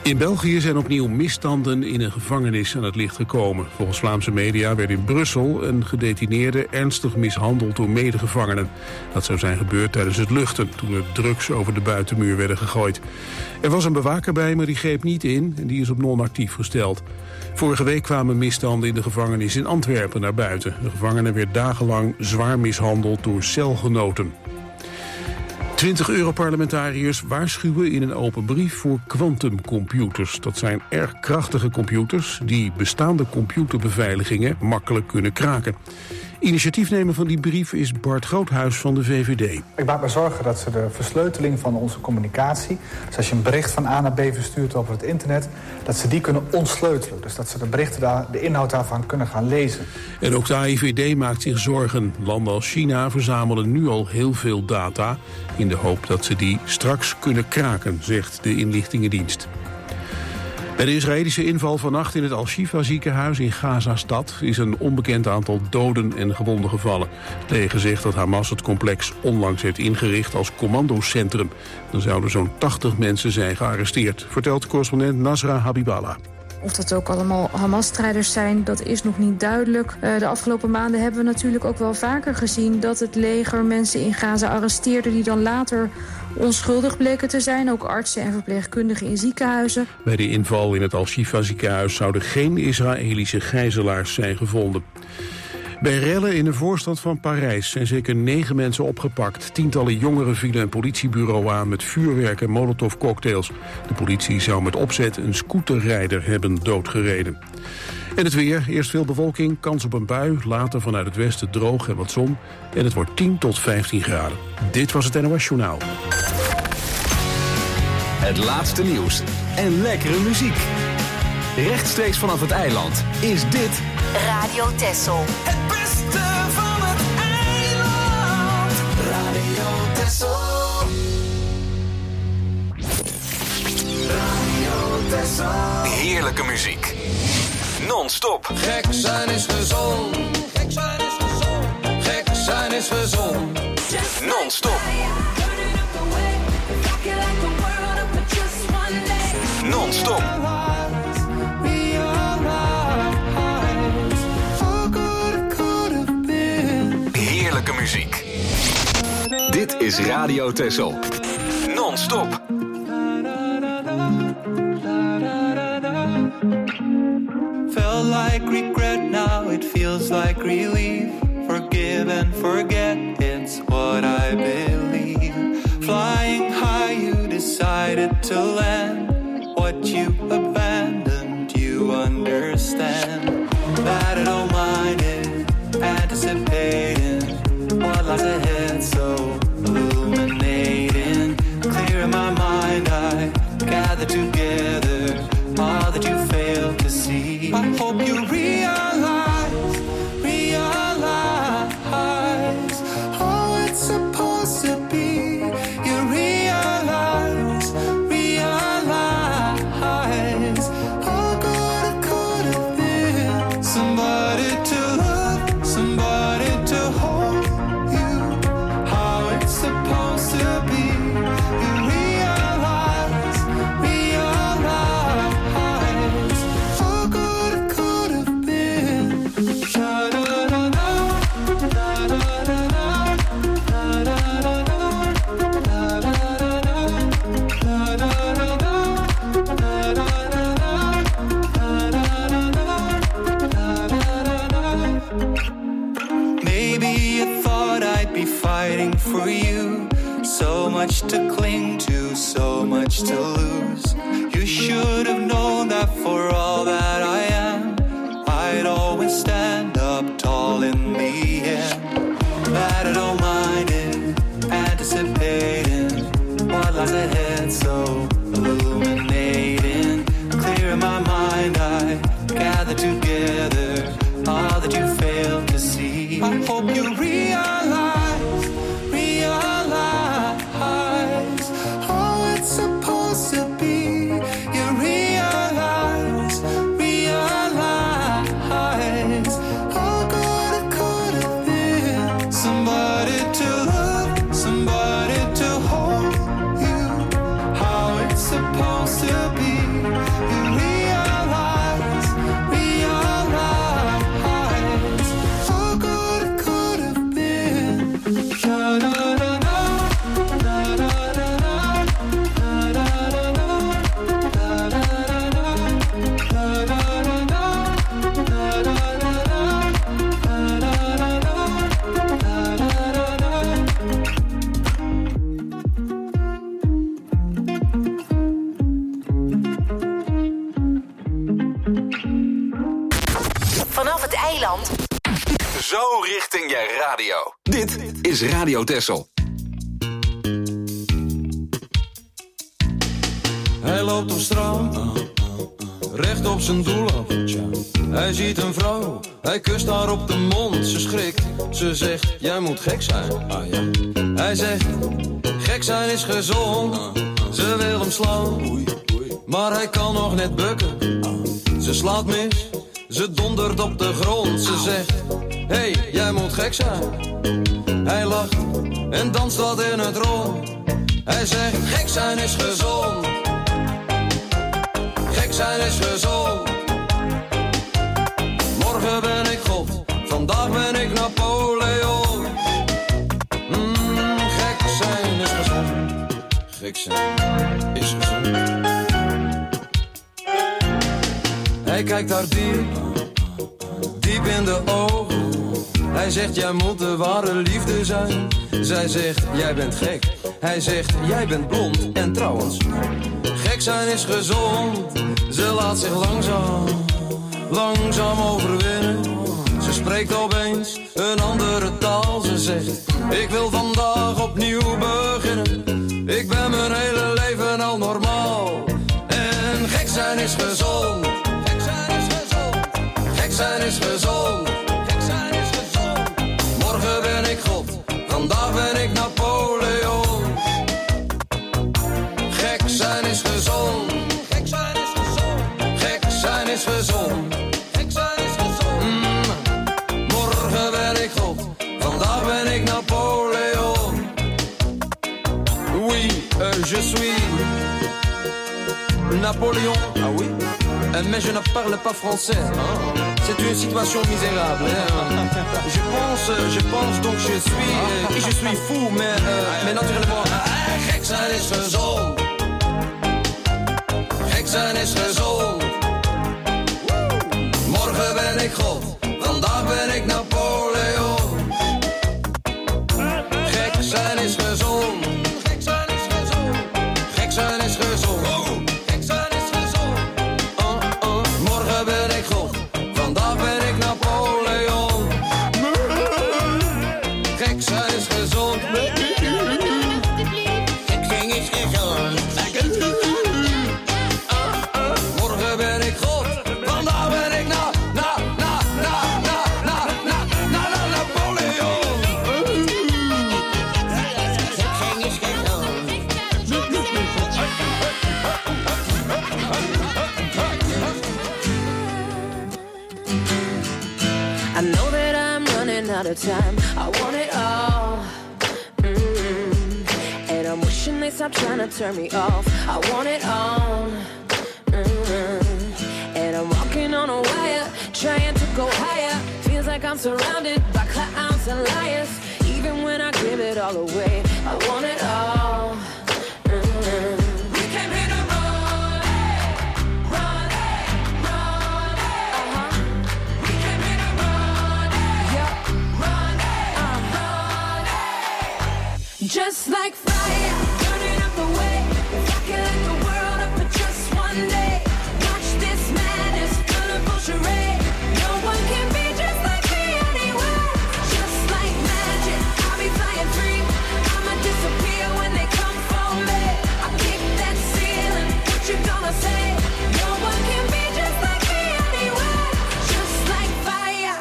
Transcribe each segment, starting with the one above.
In België zijn opnieuw misstanden in een gevangenis aan het licht gekomen. Volgens Vlaamse media werd in Brussel een gedetineerde ernstig mishandeld door medegevangenen. Dat zou zijn gebeurd tijdens het luchten, toen er drugs over de buitenmuur werden gegooid. Er was een bewaker bij, maar die greep niet in en die is op non-actief gesteld. Vorige week kwamen misstanden in de gevangenis in Antwerpen naar buiten. De gevangene werd dagenlang zwaar mishandeld door celgenoten. 20 Europarlementariërs waarschuwen in een open brief voor quantumcomputers. Dat zijn erg krachtige computers die bestaande computerbeveiligingen makkelijk kunnen kraken. Initiatiefnemer van die brief is Bart Groothuis van de VVD. Ik maak me zorgen dat ze de versleuteling van onze communicatie, dus als je een bericht van A naar B verstuurt over het internet, dat ze die kunnen ontsleutelen. Dus dat ze de berichten de inhoud daarvan kunnen gaan lezen. En ook de AIVD maakt zich zorgen. Landen als China verzamelen nu al heel veel data in de hoop dat ze die straks kunnen kraken, zegt de inlichtingendienst. Bij de Israëlische inval vannacht in het Al-Shifa ziekenhuis in Gaza-stad is een onbekend aantal doden en gewonden gevallen. Het leger zegt dat Hamas het complex onlangs heeft ingericht als commandocentrum. Dan zouden zo'n 80 mensen zijn gearresteerd, vertelt correspondent Nasra Habiballah. Of dat ook allemaal Hamas-strijders zijn, dat is nog niet duidelijk. De afgelopen maanden hebben we natuurlijk ook wel vaker gezien dat het leger mensen in Gaza arresteerde die dan later onschuldig bleken te zijn. Ook artsen en verpleegkundigen in ziekenhuizen. Bij de inval in het Al-Shifa ziekenhuis zouden geen Israëlische gijzelaars zijn gevonden. Bij rellen in de voorstad van Parijs zijn zeker 9 mensen opgepakt. Tientallen jongeren vielen een politiebureau aan met vuurwerk en molotovcocktails. De politie zou met opzet een scooterrijder hebben doodgereden. En het weer, eerst veel bewolking, kans op een bui, later vanuit het westen droog en wat zon. En het wordt 10 tot 15 graden. Dit was het NOS Journaal. Het laatste nieuws en lekkere muziek. Rechtstreeks vanaf het eiland is dit Radio Texel. Het beste van het eiland. Radio Texel. Radio Texel. heerlijke muziek. Non-stop. Gek zijn is gezond. Gek zijn is gezond. Gek zijn is gezond. Non-stop. Non-stop. Heerlijke muziek. Dit is Radio Texel. Non-stop. Felt like regret, now it feels like relief. Forgive and forget, it's what I believe. Flying high, you decided to land. What you abandoned, you understand. That I don't mind it, anticipating what lies ahead, so illuminating. Clear in my mind, I gather together all that you failed to see. I hope you realize how it's supposed to be. You realize how good it could have been. Somebody to love, somebody to hold you. How it's supposed to be. You realize how good it could have been. Maybe you thought I'd be fighting for you. So much to cling to, so much to lose. You should have known that for all that I am, I'd always stand up tall in the end. That I don't mind it, anticipating what lies ahead, so illuminating. Clear in my mind, I gather together all that you failed to see. I hope you realize how it's supposed to be. You realize Brabant. Zo richting je radio. Dit is Radio Texel. Hij loopt op straat, recht op zijn doel af. Hij ziet een vrouw, hij kust haar op de mond. Ze schrikt, ze zegt, jij moet gek zijn. Hij zegt, gek zijn is gezond. Ze wil hem slaan, maar hij kan nog net bukken. Ze slaat mis, ze dondert op de grond. Ze zegt, hey, jij moet gek zijn. Hij lacht en danst wat in het rond. Hij zegt, gek zijn is gezond. Gek zijn is gezond. Morgen ben ik God, vandaag ben ik Napoleon. Gek zijn is gezond. Gek zijn is gezond. Hij kijkt haar diep in de ogen. Hij zegt, jij moet de ware liefde zijn. Zij zegt, jij bent gek. Hij zegt, jij bent blond. En trouwens, gek zijn is gezond. Ze laat zich langzaam overwinnen. Ze spreekt opeens een andere taal. Ze zegt, ik wil vandaag opnieuw beginnen. Ik ben mijn hele leven al normaal. En gek zijn is gezond. Gek zijn is gezond. Gek zijn is gezond. Gek zijn is gezond. Morgen ben ik God, vandaag ben ik Napoleon. Gek zijn is gezond. Gek zijn is gezond. Gek zijn is gezond. Gek zijn is gezond. Morgen ben ik God, vandaag ben ik Napoleon. Oui, je suis Napoléon. Ah oui, mais je ne parle pas français. C'est une situation misérable. Je pense donc je suis fou, mais naturellement. Gek zijn is gezond. Gek zijn is gezond. Morgen ben ik God, vandaag ben ik Napoleon. Gek zijn is gezond. Gek zijn is gezond. Gek zijn is gezond. Gek zijn is gezond. Morgen ben ik God, vandaag ben ik Napoleon. Gek zijn is gezond. Gek zijn is gezond. Morgen ben ik God, vandaag ben ik Napoleon. I know that I'm running out of time. I want it all. And I'm wishing they stop trying to turn me off. I want it all. And I'm walking on a wire, trying to go higher. Feels like I'm surrounded by clowns and liars. Even when I give it all away, I want it all. We came here to run, run, run. We came here to run, run, run. Just like fire, burning up the way, rocking like the world up for just one day. Watch this madness, colorful charade. No one can be just like me anywhere. Just like magic, I'll be flying free. I'ma disappear when they come for me. I kick that ceiling, what you gonna say? No one can be just like me anywhere. Just like fire.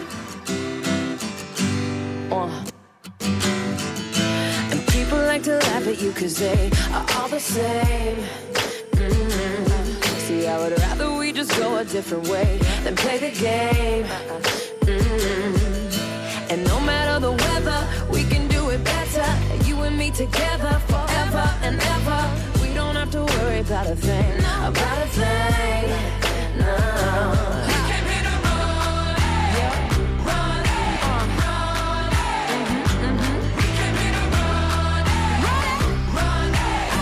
And people like to laugh at you 'cause they are all the same. See, I would rather we just go a different way than play the game. And no matter the weather, we can do it better. You and me together forever and ever. We don't have to worry about a thing, about a thing. No. We came here to run, run, run. We came here to run, run,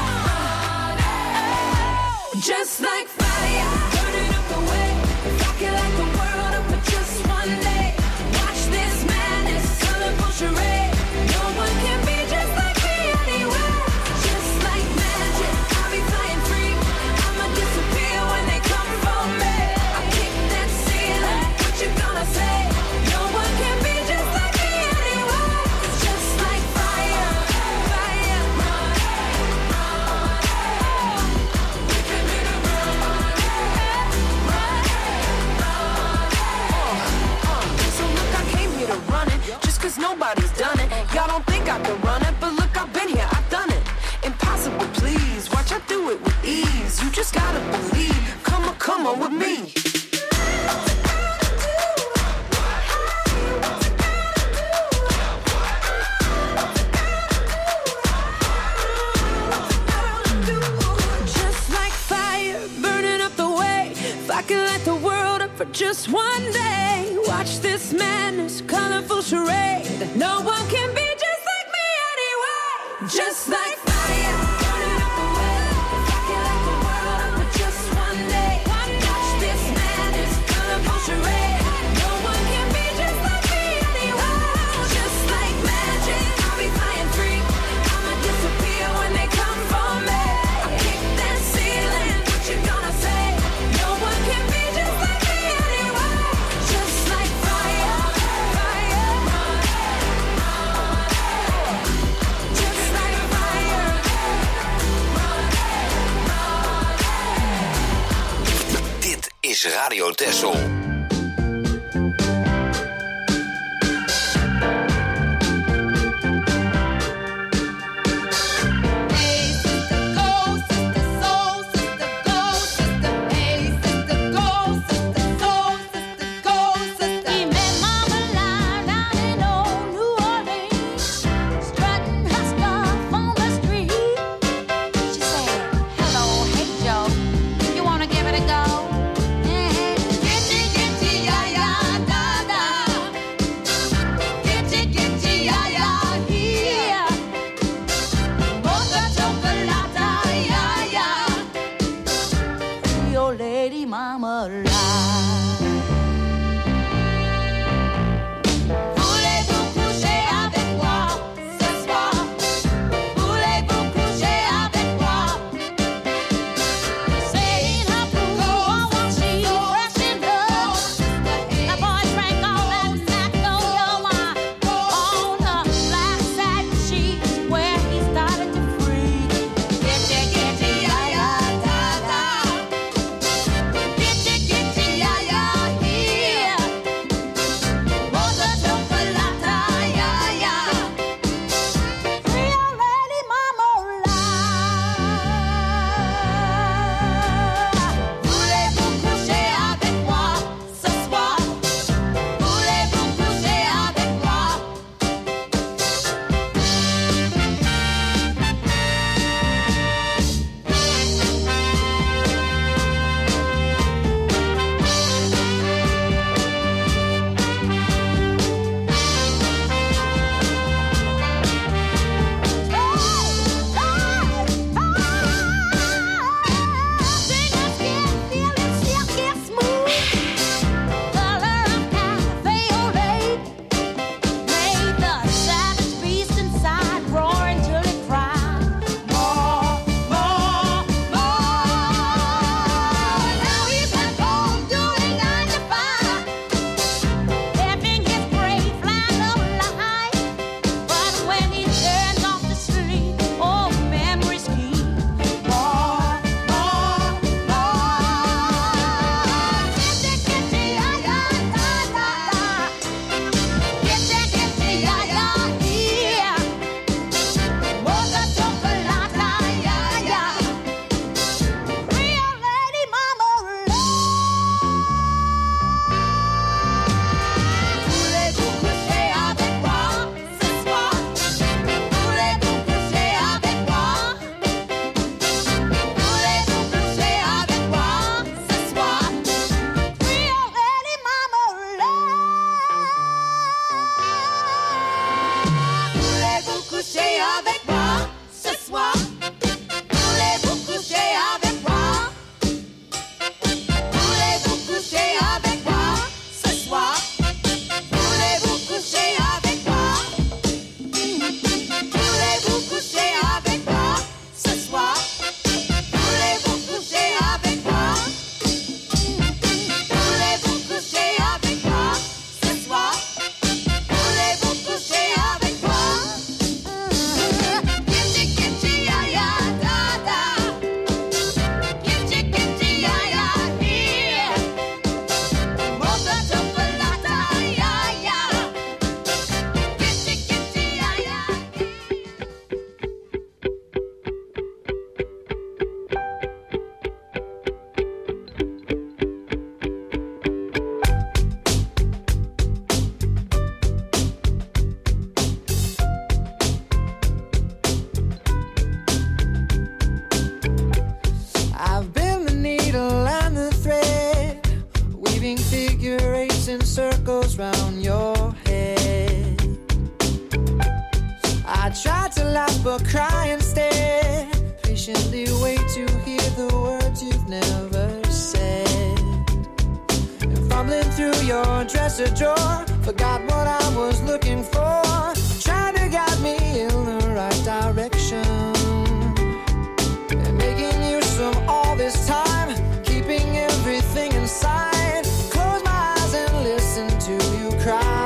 run. Just like fire, burning up the way, rocking like the world up for just one day. Watch this madness, colorful charade. No one can be just like me anywhere. Just like magic, I'll be flying free. I'ma disappear when they come for me. I kick that ceiling, what you gonna say? just gotta believe. Come on with me. For just one day, watch this madness, colorful charade. No one can be just like me anyway. Just like fire, burning up the way. If I can light the world up for just one day, watch this madness, colorful charade. No one can be just like me anyway. Just like magic, I'll be flying free. I'ma disappear when they come for me. I kick that ceiling, what you gonna say? No one can be just like is Radio Texel. Yeah. never cry instead. Patiently wait to hear the words you've never said. And fumbling through your dresser drawer, forgot what I was looking for. Trying to guide me in the right direction. And making use of all this time, keeping everything inside. Close my eyes and listen to you cry.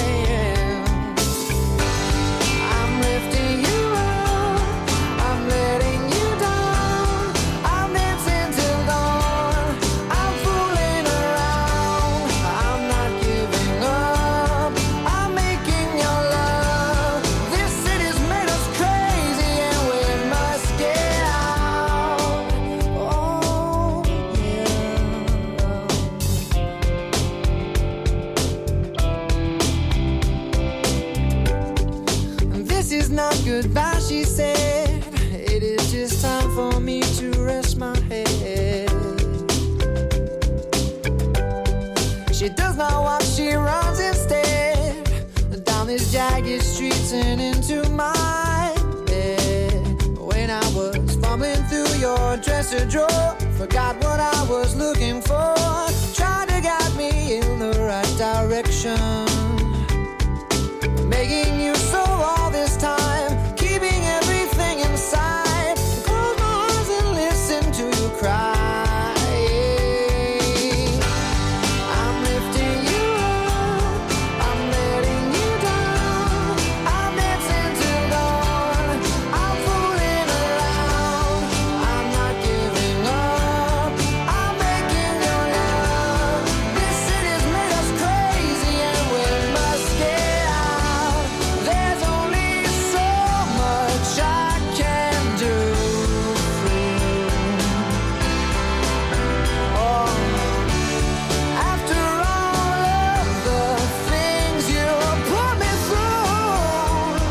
Goodbye, she said. It is just time for me to rest my head. She does not walk, she runs instead. Down these jagged streets and into my bed. When I was fumbling through your dresser drawer, forgot what I was looking for. Trying to guide me in the right direction. Making you so all this time, keeping everything inside. Close my eyes and listen to you cry. I'm lifting you up, I'm letting you down. I'm dancing till dawn, I'm fooling around. I'm not giving up, I'm making your love. This city's made us crazy and we must get out. There's only so much I can do for you. Oh, after all of the things you put me through.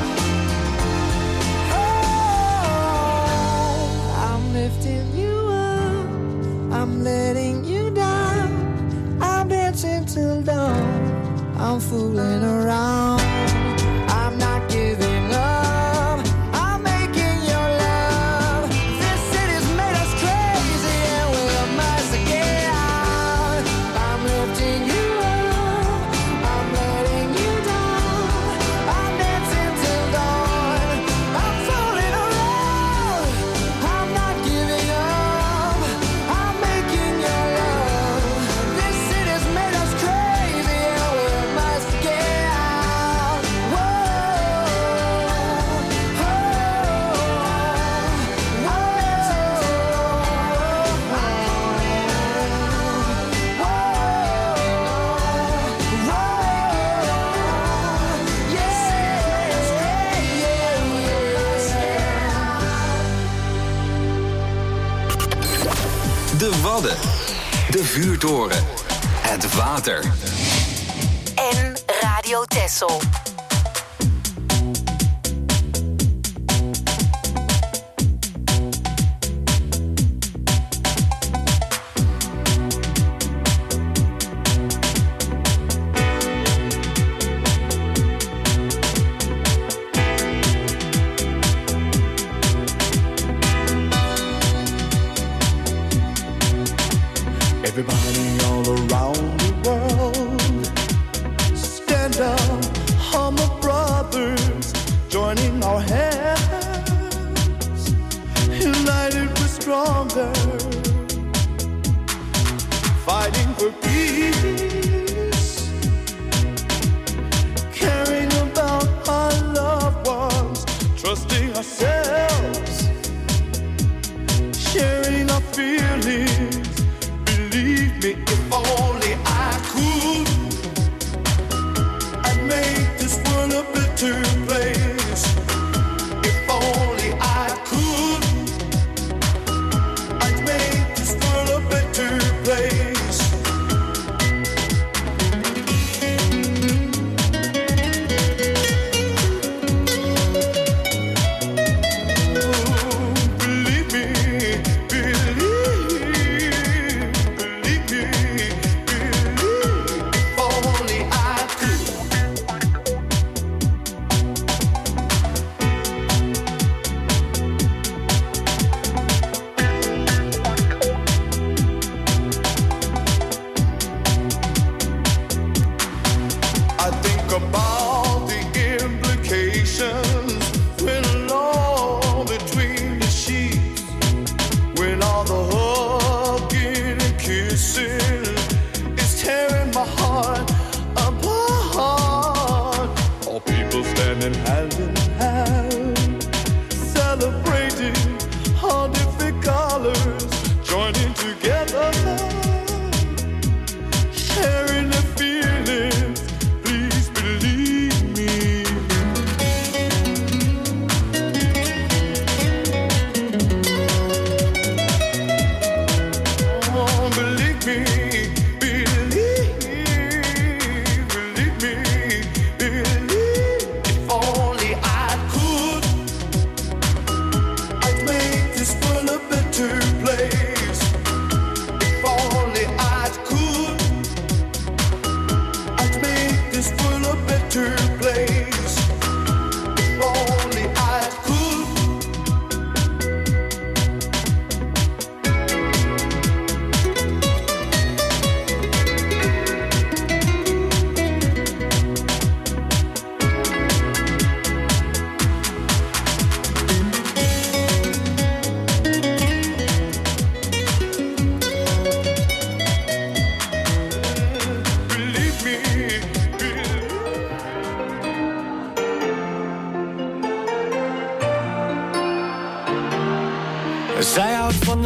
Oh, I'm lifting you up, I'm letting you down. I'm dancing till dawn, I'm fooling around. I'm not giving up, I'm making your love. This city's made us crazy and we must get out. I'm lifting you up, I'm letting you down. I'm dancing till dawn, I'm fooling around. I'm not giving up, I'm making your love. This city's made us crazy and we must get out. De Wadden, de vuurtoren, het water. En Radio Texel. Everybody all around the world, stand up, humble brothers, joining our hands, united we're stronger, fighting for peace, caring about our loved ones, trusting ourselves, sharing our feelings. Believe me, if only I could, I'd make this world a better place. If only I could, I'd make this world a better place.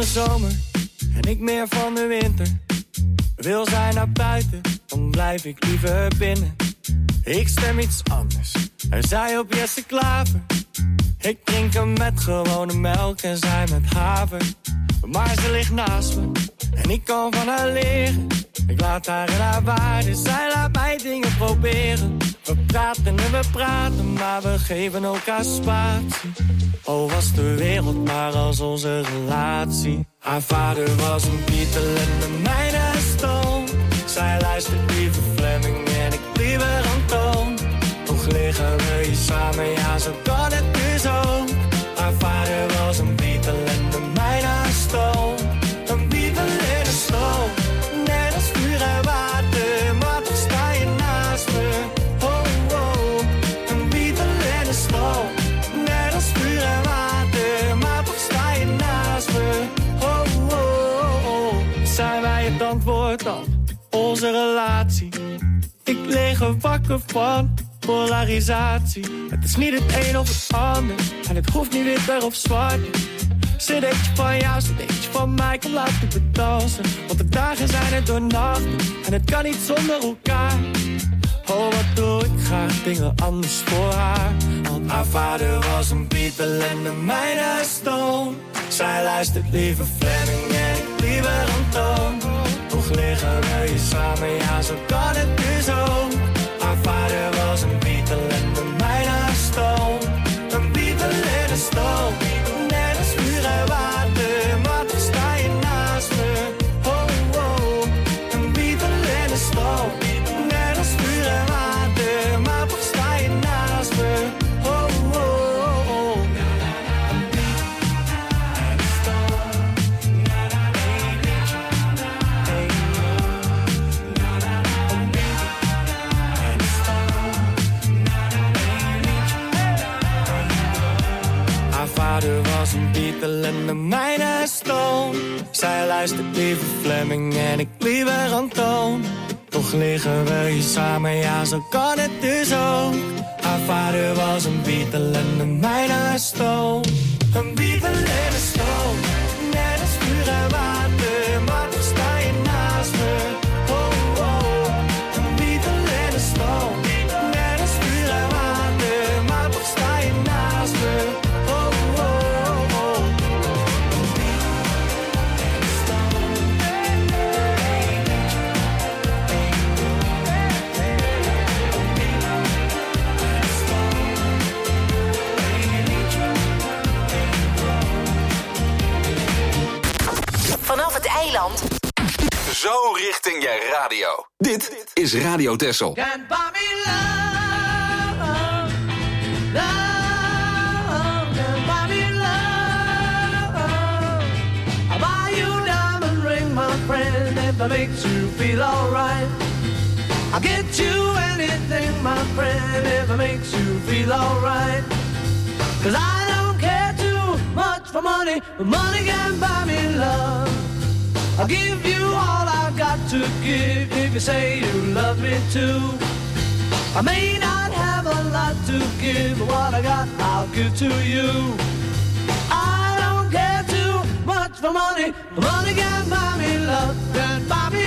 de zomer en ik meer van de winter. Wil zij naar buiten, dan blijf ik liever binnen. Ik stem iets anders, en zij op Jesse Klaver. Ik drink hem met gewone melk en zij met haver. Maar ze ligt naast me en ik kan van haar leren. Ik laat haar in haar waarde, zij laat mij dingen proberen. We praten en we praten, maar we geven elkaar spatie. Oh, was de wereld maar als onze relatie. Haar vader was een Beatle en de mijne Stone. Zij luistert liever Fleming en ik liever Antoon. Toch liggen we hier samen, ja zo kan het dus ook. Haar vader was een Beatle en de mijne Stone. Een Beatle en een Stone. Net als vuur en water, maar toch sta je naast me. Oh, oh, een Beatle en een Stone. Net als vuur en water, maar toch sta je naast me. Oh, oh, oh. Zijn wij het antwoord dan? Onze relatie. Ik lig er wakker van polarisatie. Het is niet het een of het ander en het hoeft niet wit of zwart. Cd'tje van jou, cd'tje van mij, kom laten we dansen. Want de dagen zijn er door nachten en het kan niet zonder elkaar. Oh, wat doe ik graag dingen anders voor haar. Want haar vader was een Beatle en de mijne Stone. Zij luistert liever Fleming en ik liever Antoon. Toch liggen we hier samen, ja zo kan het dus ook. Haar vader was een Beatle en de mijne Stone. Een Beatle en een Stone. Net als vuur en water, maar toch sta je naast me. Oh, oh, een Beatle en een Stone. Net als vuur en water, maar toch sta je naast me. Oh, oh, oh. Haar vader was een Beatle en de mijne Stone. Zij luistert liever Fleming en ik liever Antoon. Toch liggen we hier samen, ja zo kan het dus ook. Haar vader was een Beatle en de mijne Stone. Een Beatle en een Stone. Net als vuur en water, maar toch sta je naast me. Oh, oh, een Beatle en een Stone. Net als vuur en water, maar toch sta je naast me. Vanaf het eiland. Zo richting je radio. Dit is Radio Texel. Can't buy me love, love, can't buy me love. I'll buy you a diamond ring, my friend, if that makes you feel alright. I'll get you anything, my friend, if it makes you feel alright. 'Cause I don't care too much for money, but money can't buy me love. I'll give you all I've got to give if you say you love me too. I may not have a lot to give, but what I got I'll give to you. I don't care too much for money, but money can't buy me love, can't buy me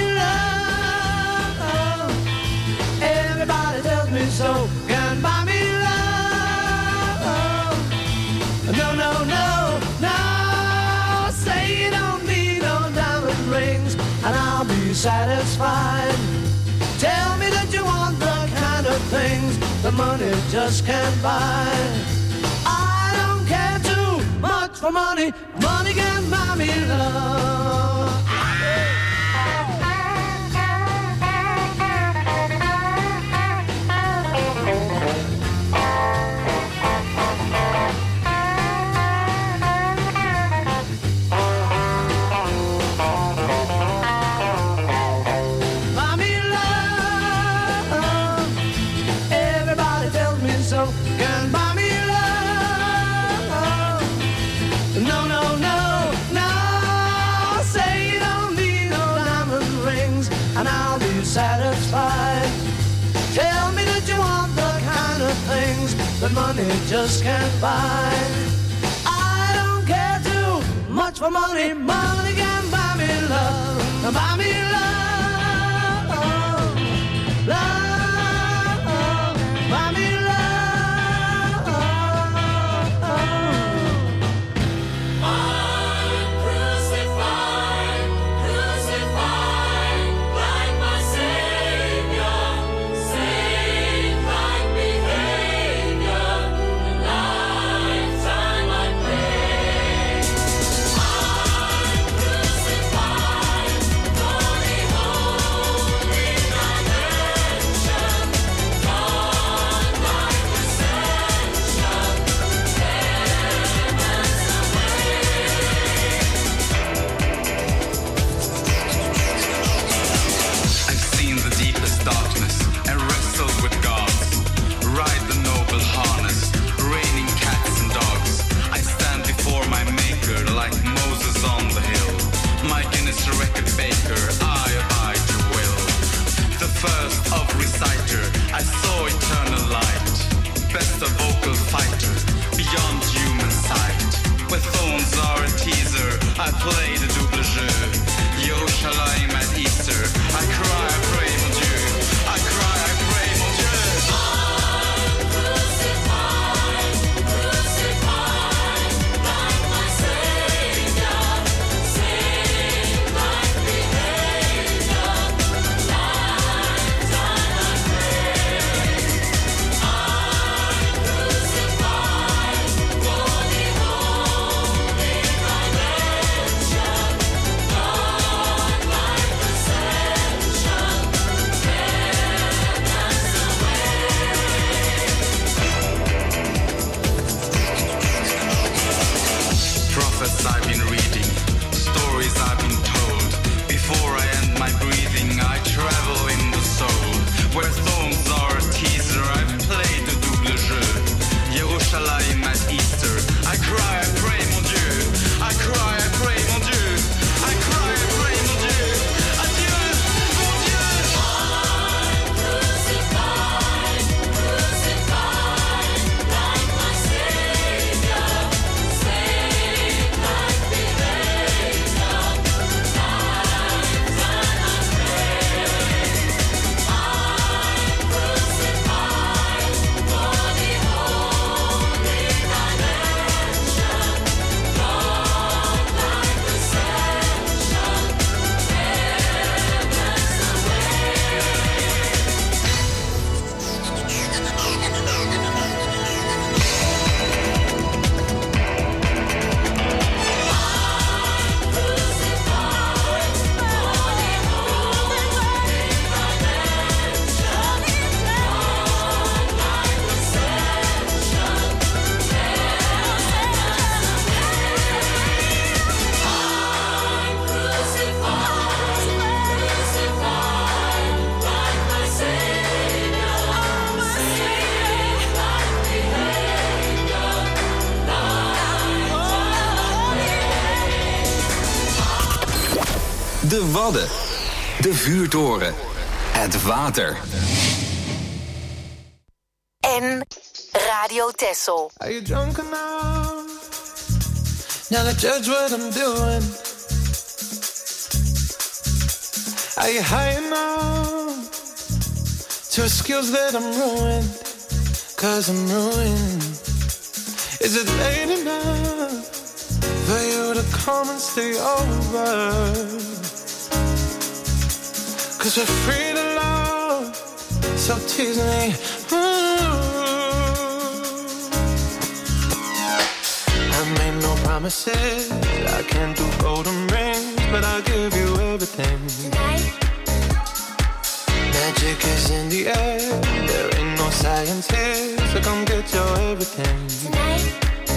love. Everybody tells me so, can't buy me love. No, no, no, no, say you don't need no diamond rings and I'll be satisfied. Tell me that you want the kind of things that money just can't buy. I don't care too much for money, money can't buy me love. Satisfied. Tell me that you want the kind of things that money just can't buy. I don't care too much much for money. Money can buy me love. Buy me love. Love. Buy me love. I'm crucified, crucified like my Savior, saint-like behavior, a lifetime I pray. I'm crucified for the holy dimension, God-like ascension, heaven's I've seen the deepest darkness and wrestled with gods. Ride the noble harness, raining cats and dogs. I stand before my maker like Moses on the hill. My Guinness record baker, I abide your will. The first of reciter, I saw eternal light. Best of vocal fighter, beyond human sight. Where thorns are a teaser, I play the double jeu. Yerushalayim at Easter, I cry, I pray, mon Dieu. I cry, I pray, mon Dieu. I'm crucified, crucified like my Savior, saint-like behavior, lifetime I pray. I'm crucified for the holy dimension, God-like ascension, heaven's Prophets I've been reading, stories I've been told. Before I end my breathing, I travel in the soul. Where thorns are a teaser, I've played the double jeu. Yerushalayim at Easter, I cry, I pray, mon Dieu. I cry, I pray, mon Dieu. I cry, I pray, mon Dieu. Adieu, mon Dieu. I'm crucified, crucified like my Savior, saint-like behavior, lifetime I pray. I'm crucified for the holy dimension, God-like ascension, De Wadden. De vuurtoren. Het water. En Radio Texel. Are you drunk enough now to judge what I'm doing? Are you high enough to excuse that I'm ruined? 'Cause I'm ruined. Is it late enough for you to come and stay over? 'Cause we're free to love, so tease me. I made no promises, I can't do golden rings, but I'll give you everything. Tonight, Magic is in the air, there ain't no science here, so come get your everything. tonight,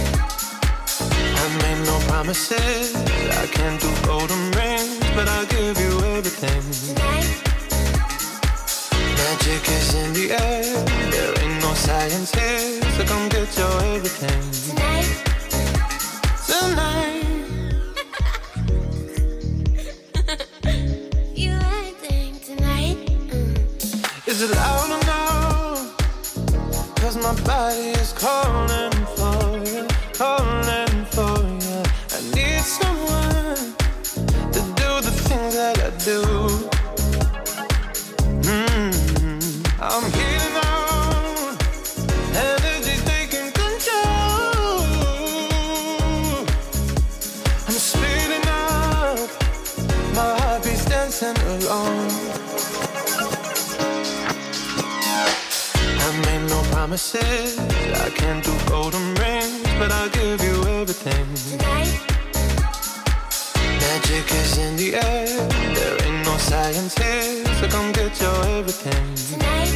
I made no promises, I can't do golden rings, but I'll give you everything. tonight, Magic is in the air, there ain't no science here, so come get your everything. tonight. Tonight. You acting tonight. Is it loud enough? 'Cause my body is calling for you, calling for you. I need someone do. I'm healing on, energy's taking control. I'm speeding up, my heartbeat's dancing alone. I made no promises, I can't do golden rings, but I'll give you everything. Tonight. Magic is in the air, there ain't no science here, so come get your everything. Tonight.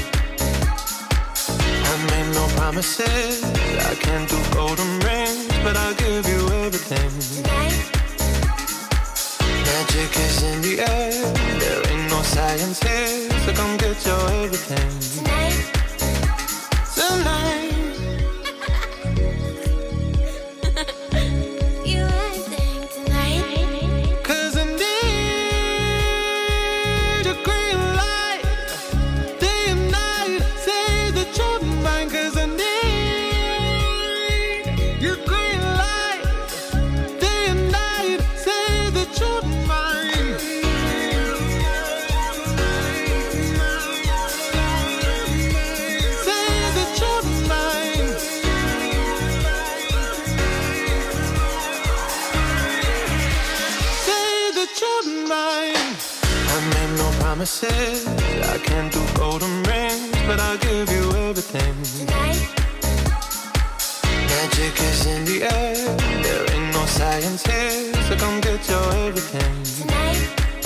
I made no promises, I can't do golden rings, but I'll give you everything. Tonight. Magic is in the air, there ain't no science here, so come get your everything. Tonight. Tonight. Promises, I can't do golden rings, but I'll give you everything. Tonight. Magic is in the air, there ain't no science here, so come get your everything. Tonight.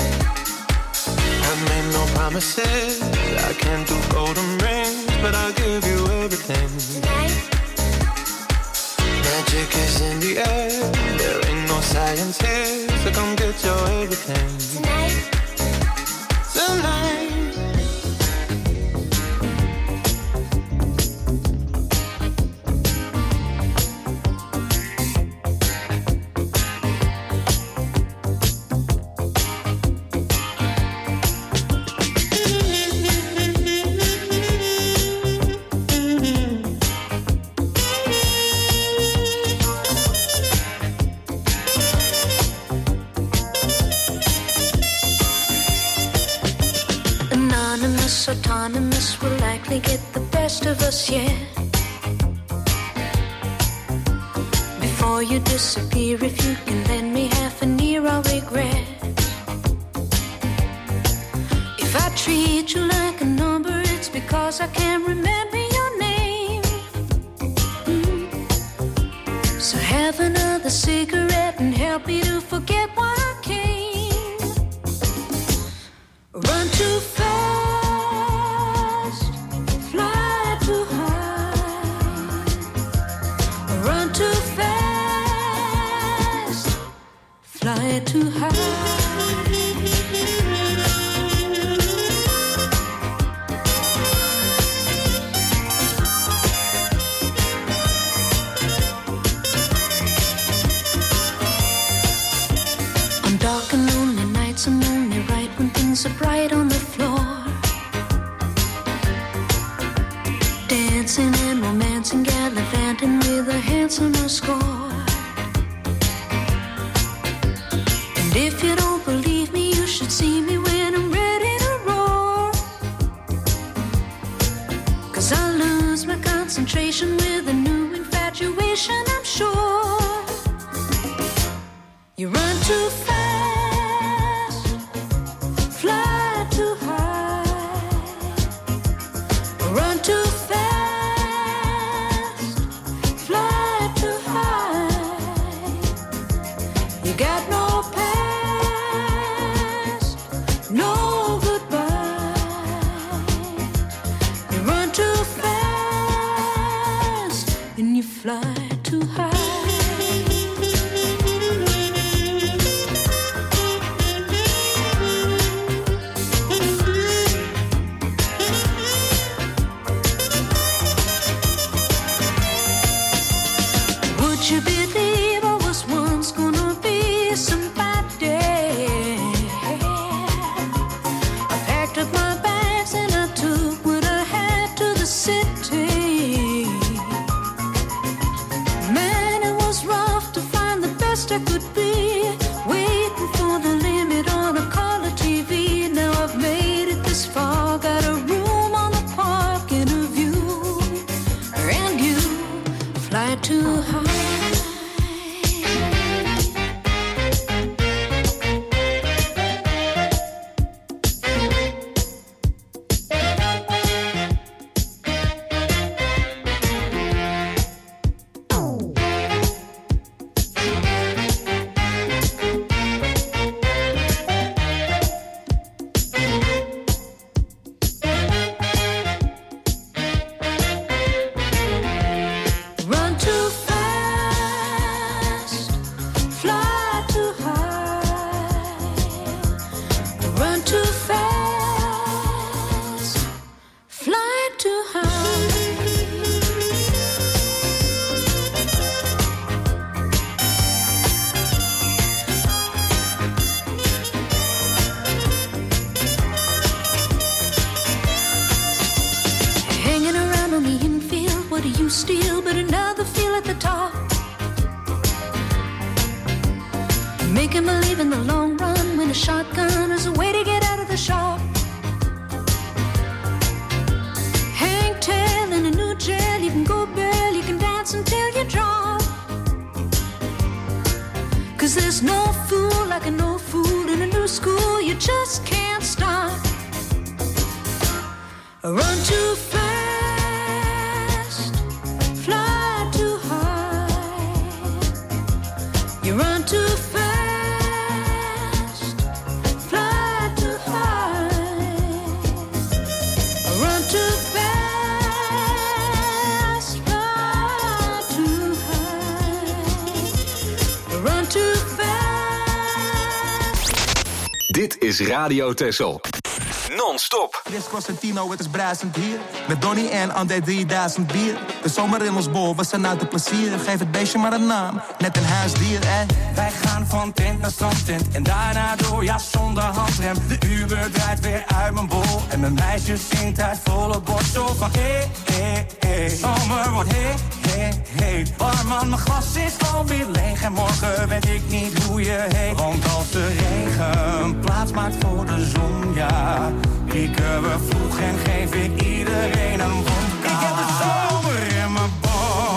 I made no promises, I can't do golden rings, but I'll give you everything. Tonight. Magic is in the air, there ain't no science here, so come get your everything. Tonight. Tonight. Autonomous will likely get the best of us yet. Before you disappear, if you can lend me half an ear, I'll regret. If I treat you like a number, it's because I can't remember your name. So have another cigarette and help me to forget why I came. Run too fast. Fly too high. On dark and lonely nights, I'm only right when things are bright on the floor. Dancing and romancing, gallivanting with a handsomer score. If you don't believe me, you should see me when I'm ready to roar. 'Cause I lose my concentration with a new infatuation, I'm sure. You run too fast, fly too high. Run too fast, fly too high. You got no too fast, too high. Steal, but another feel at the top. Making believe in the long run when a shotgun is a way to get out of the shop. Hang tail in a new jail, you can go bail, you can dance until you drop. 'Cause there's no fool like a no fool in a new school, you just can't stop. Run too fast. Run too fast, fly too high. Run too fast, fly too high. Run too fast. Dit is Radio Texel. Non-stop. Dit is Cosentino, het is bruisend hier. Met Donnie en André 3000 bier. De zomer in ons bol, we zijn uit de plezier. Geef het beestje maar een naam, net een huisdier, Wij gaan van tent naar strandtent en daarna door, ja, zonder handrem. De Uber draait weer uit mijn bol en mijn meisje zingt uit volle borst. Zo van hey, hey, hey. Zomer wordt hey, hey, hey. Warm man, mijn glas is alweer leeg en morgen weet ik niet hoe je heet. Want als de regen plaats maakt voor de zon, ja, pieken we vroeg en geef ik iedereen een wondkaart. Ik heb de zomer in mijn bol.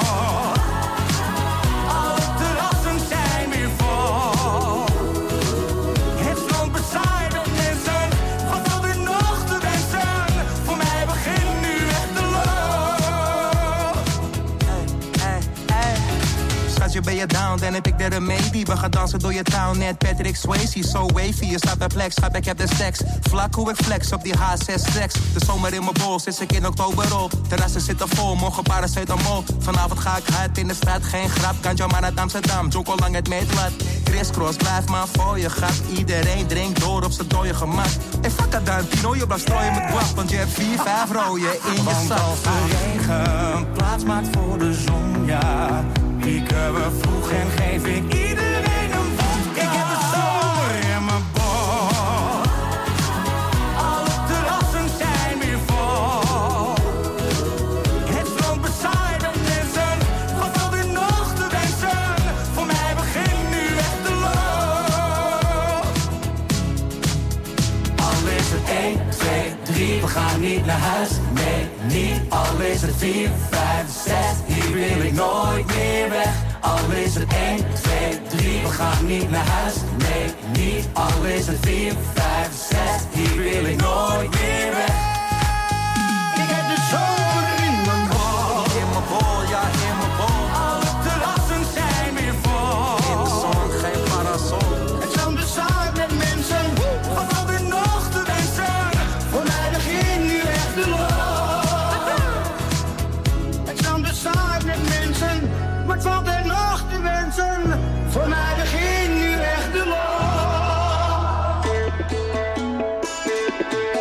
Alle terrassen zijn weer vol. Het strand bezaaid met mensen. Wat valt er nog te wensen? Voor mij begint nu echt de lol. Hey. Schatje, ben je down, dan heb ik de remedie. We gaan dansen door je town, net Patrick Swayze. So wavy, je staat bij flex, schat, ik heb de stacks. Vlak hoe ik flex op die H6 stacks. De zomer in mijn bol, sinds ik in oktober op. Terrassen zitten vol, morgen paracetamol. Vanavond ga ik hard in de stad, geen grap. Kan jou maar naar Amsterdam, Jonko lang het meetlat. Crisscross, blijf maar voor je gat. Iedereen drinkt door op z'n dode gemak. En fuck het dan, Tino, je blijft strooien met guap. Want je hebt 4, 5 rooien in je want zak. Als de regen plaats maakt voor de zon, ja, pieken we vroeg en geef ik iedereen een wondkaart. Ik heb de zomer in mijn bol. Alle terrassen zijn weer vol. Het strand bezaaid met mensen. Wat valt er nog te wensen? Voor mij begint nu echt de lol. Al is het 1, 2, 3, we gaan niet naar huis. Nee, niet. Al is het 4, 5, 6, hier wil ik nooit meer weg. Al is het 1, 2, 3, we gaan niet naar huis. Nee, niet. Al is het 4, 5, 6, hier wil ik nooit meer weg. Ik heb de zomer in mijn bol. In mijn bol, ja, in mijn bol. Alle terrassen zijn weer vol. In de zon, geen parasol. Het zand bezaaid met mensen. Wat valt er nog te wensen? Voor mij begint nu echt de lol. Het zand bezaaid met mensen. Wat valt er nog te wensen? Voor mij begint nu echt de lol.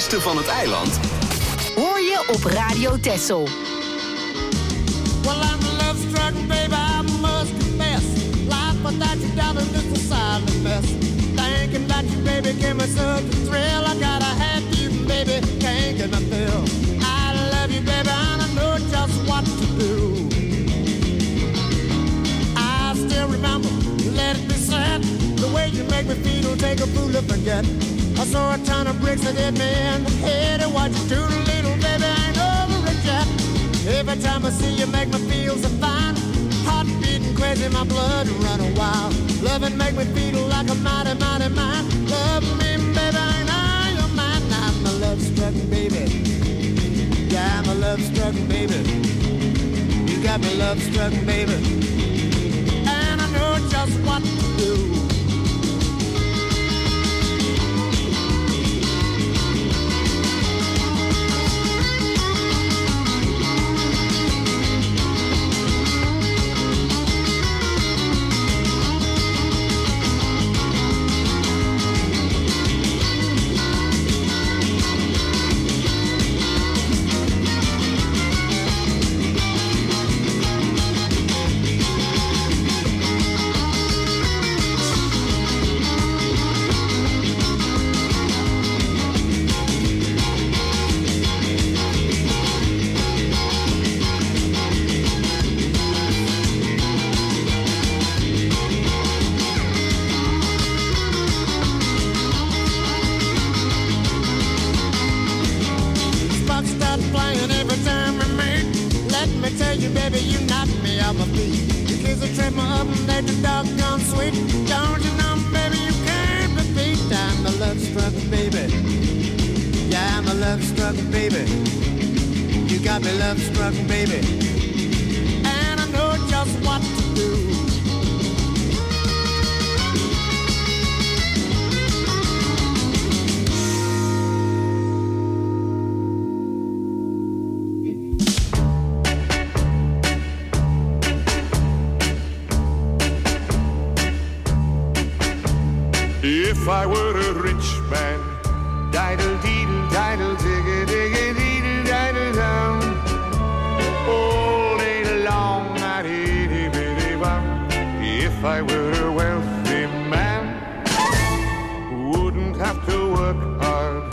beste van het eiland hoor je op Radio Texel. Well, I'm love-struck, baby, I must confess. Life without you, darling, is a silent mess. Thinking about you, baby, give me such a thrill. I gotta have you, baby, can't get my fill. I love you, baby, and I know just what to do. I still remember, let it be said, the way you make me feel will take a fool to forget. I saw a ton of bricks that hit me in the head, and what you do to little baby ain't over it yet. Every time I see you make me feel so fine, heart beating crazy, my blood running wild. Loving make me feel like a mighty, mighty man. Love me, baby, and you're mine. I'm a love-struck baby. Yeah, I'm a love-struck baby. You got me love-struck baby, and I know just what to do. If I were a rich man, diddle-deedle-diddle-digga-digga-deedle-diddle-dum, all day long I'd itty-bitty-bum. If I were a wealthy man, wouldn't have to work hard,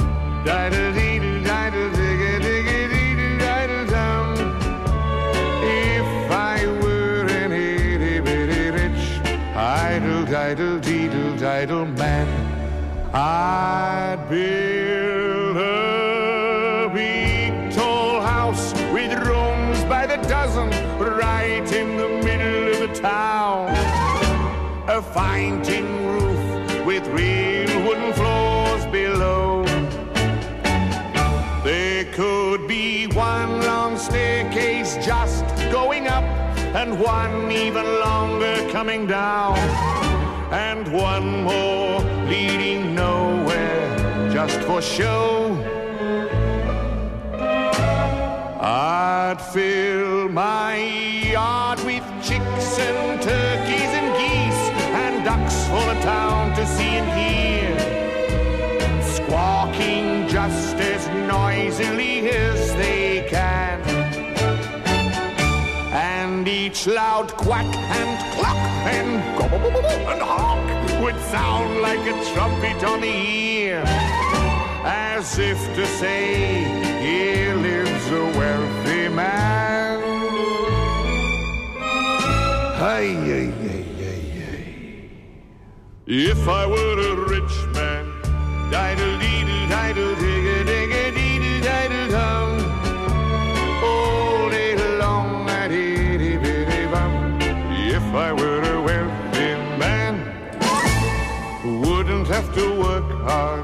diddle-deedle-diddle-digga-digga-deedle-diddle-dum. If I were an itty-bitty rich, idle-diddle-deedle-diddle man, I'd build a big tall house with rooms by the dozen right in the middle of the town. A fine tin roof with real wooden floors below. There could be one long staircase just going up and one even longer coming down, and one more leading nowhere just for show. I'd fill my yard with chicks and turkeys and geese and ducks for the town to see and hear, squawking just as noisily as they can. And each loud quack and cluck and gobble and honk would sound like a trumpet on the ear, as if to say, here lives a wealthy man. Hey, hey, hey, hey, hey. If I were a rich man, diddle-deedle-diddle-digga-digga-deedle-diddle-dum, all day long I'd itty-bitty-bum. If I were a wealthy man, wouldn't have to work hard,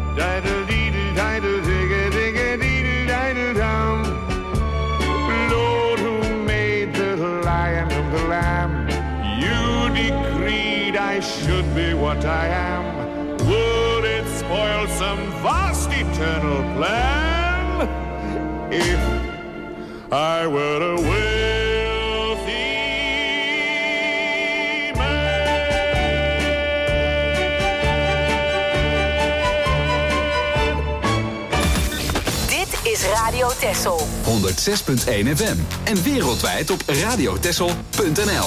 diddle-deedle-diddle-digga-digga-deedle-diddle-dum. Lord, who made the lion and the lamb, you decreed I should be what I am. Would it spoil some vast eternal plan if I were a wealthy man? Texel. 106.1 FM. En wereldwijd op radiotexel.nl.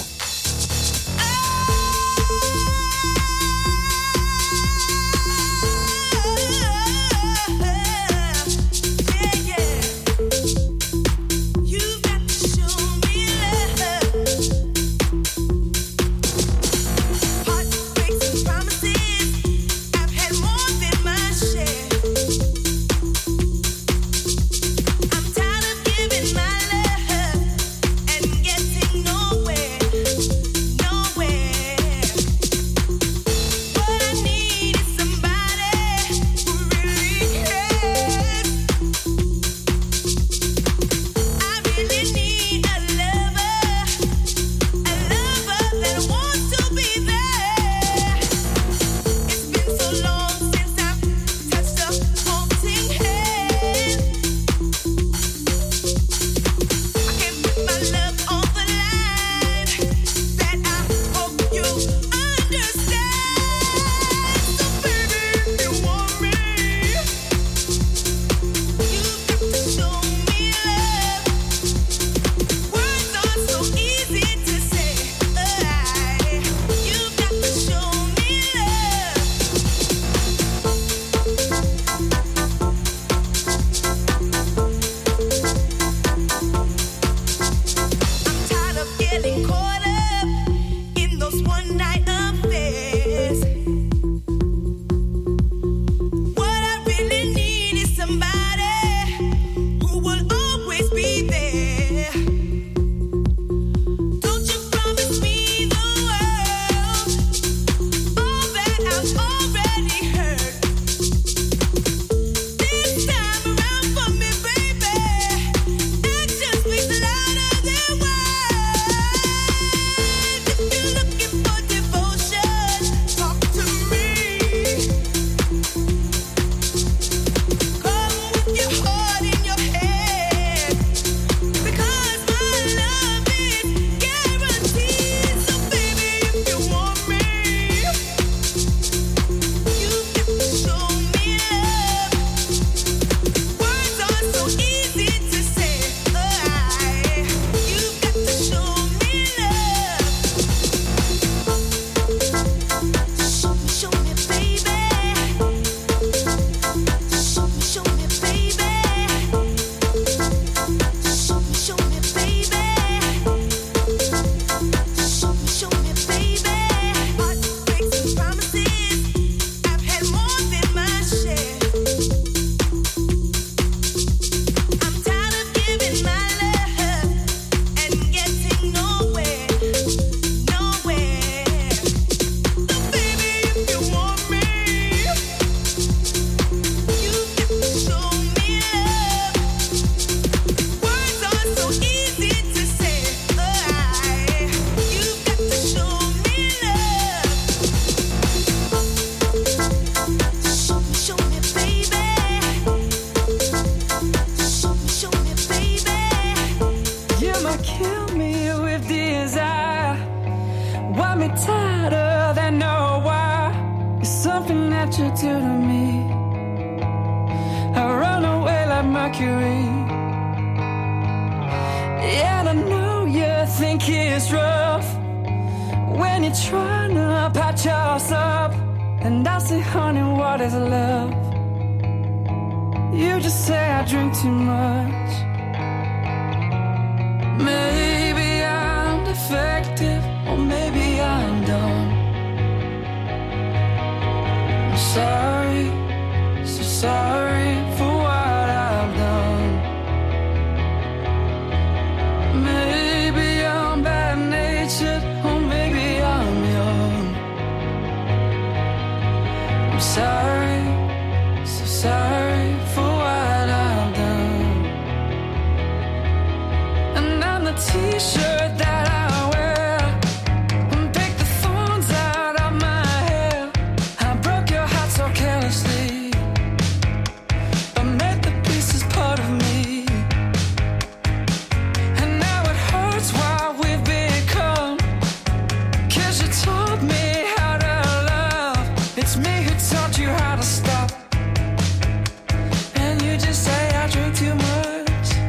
taught you how to stop, and you just say I drink too much.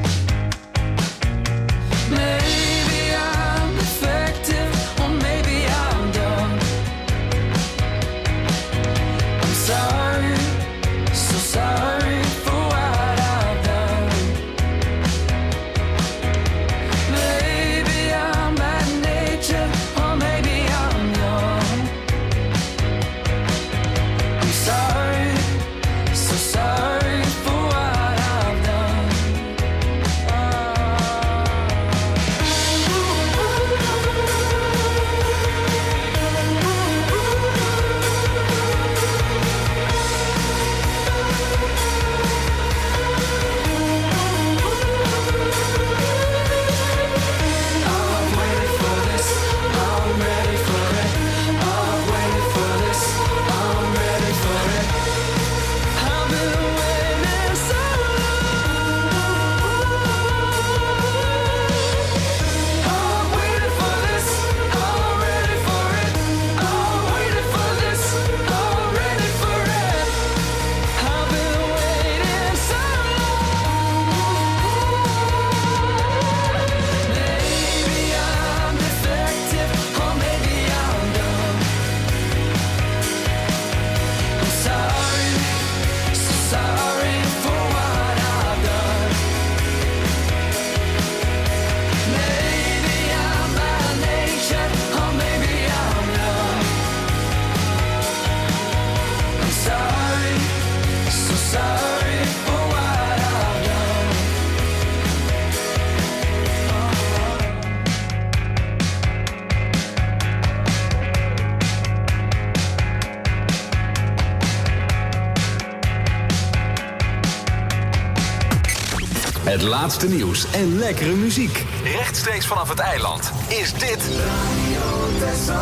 Het laatste nieuws en lekkere muziek. Rechtstreeks vanaf het eiland is dit Radio Texel.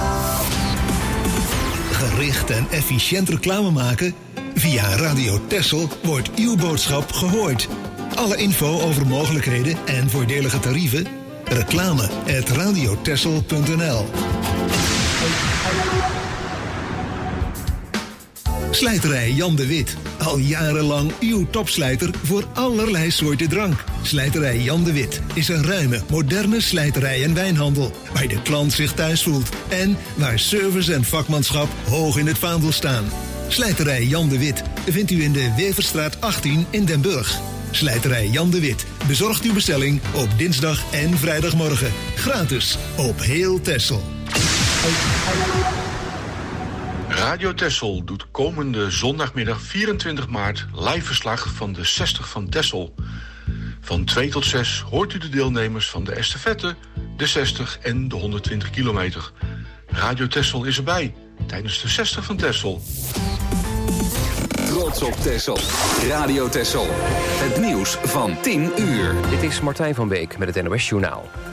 Gericht en efficiënt reclame maken? Via Radio Texel wordt uw boodschap gehoord. Alle info over mogelijkheden en voordelige tarieven? reclame@radiotexel.nl. Slijterij Jan de Wit. Al jarenlang uw topslijter voor allerlei soorten drank. Slijterij Jan de Wit is een ruime, moderne slijterij en wijnhandel, waar de klant zich thuis voelt en waar service en vakmanschap hoog in het vaandel staan. Slijterij Jan de Wit vindt u in de Weverstraat 18 in Den Burg. Slijterij Jan de Wit bezorgt uw bestelling op dinsdag en vrijdagmorgen. Gratis op heel Texel. Radio Texel doet komende zondagmiddag 24 maart live verslag van de 60 van Texel. Van 2 tot 6 hoort u de deelnemers van de estafette, de 60 en de 120 kilometer. Radio Texel is erbij tijdens de 60 van Texel. Trots op Texel. Radio Texel. Het nieuws van 10 uur. Dit is Martijn van Beek met het NOS Journaal.